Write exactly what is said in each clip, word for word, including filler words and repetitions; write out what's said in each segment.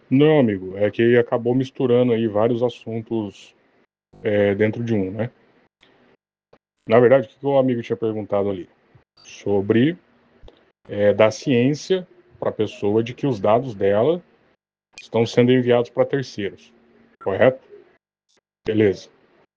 Não, amigo, é que acabou misturando aí vários assuntos é, dentro de um, né? Na verdade, o que o amigo tinha perguntado ali? Sobre é, dar ciência para a pessoa de que os dados dela estão sendo enviados para terceiros, correto? Beleza.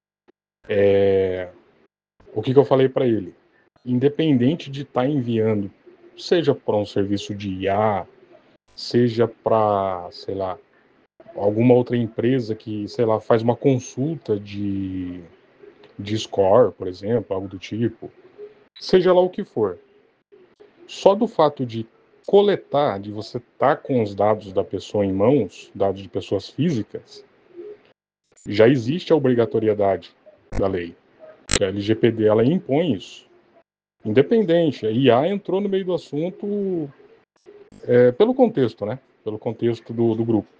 É, o que, que eu falei para ele? Independente de estar tá enviando, seja para um serviço de I A, seja para, sei lá, alguma outra empresa que, sei lá, faz uma consulta de, de score, por exemplo, algo do tipo, seja lá o que for. Só do fato de coletar, de você estar tá com os dados da pessoa em mãos, dados de pessoas físicas, já existe a obrigatoriedade da lei. A L G P D ela impõe isso. Independente, a I A entrou no meio do assunto é, pelo contexto, né? Pelo contexto do, do grupo.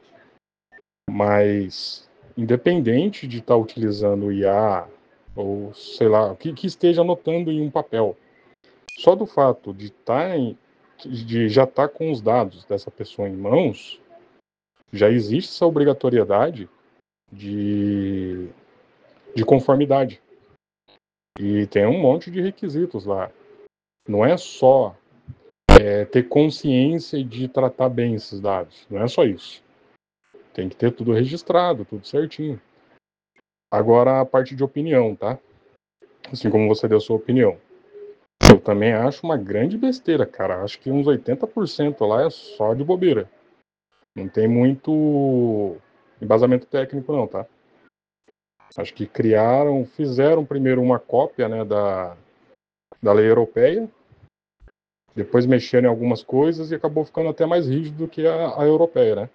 Mas, independente de estar tá utilizando o I A, ou sei lá, que, que esteja anotando em um papel, só do fato de, tá em, de já estar tá com os dados dessa pessoa em mãos, já existe essa obrigatoriedade de, de conformidade. E tem um monte de requisitos lá. Não é só é, ter consciência de tratar bem esses dados. Não é só isso. Tem que ter tudo registrado, tudo certinho. Agora, a parte de opinião, tá? Assim como você deu a sua opinião. Eu também acho uma grande besteira, cara. Acho que uns oitenta por cento lá é só de bobeira. Não tem muito embasamento técnico, não, tá? Acho que criaram, fizeram primeiro uma cópia, né, da, da lei europeia, depois mexeram em algumas coisas e acabou ficando até mais rígido do que a, a europeia, né?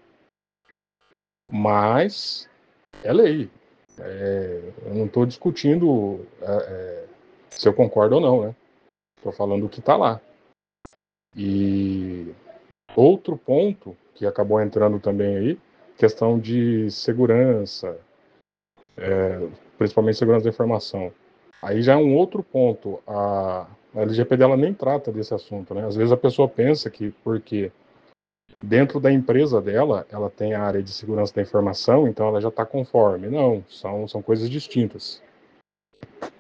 Mas é lei. É, eu não estou discutindo é, é, se eu concordo ou não, né? Estou falando o que está lá. E outro ponto que acabou entrando também aí, questão de segurança, é, principalmente segurança da informação. Aí já é um outro ponto. A, a L G P D ela nem trata desse assunto, né? Às vezes a pessoa pensa que porque dentro da empresa dela ela tem a área de segurança da informação, então ela já está conforme. Não, são, são coisas distintas.